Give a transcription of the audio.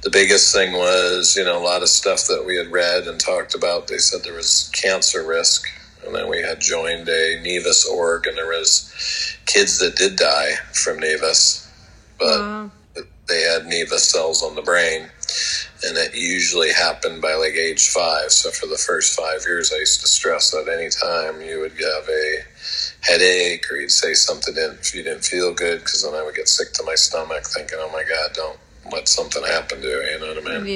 the biggest thing was, a lot of stuff that we had read and talked about. They said there was cancer risk, and then we had joined a Nevis org, and there was kids that did die from Nevis, but they had Nevis cells on the brain, and it usually happened by like age 5. So for the first 5 years, I used to stress that any time you would have a headache or you'd say something if you didn't feel good, because then I would get sick to my stomach thinking, oh my God, don't let something happen to you, you know what I mean?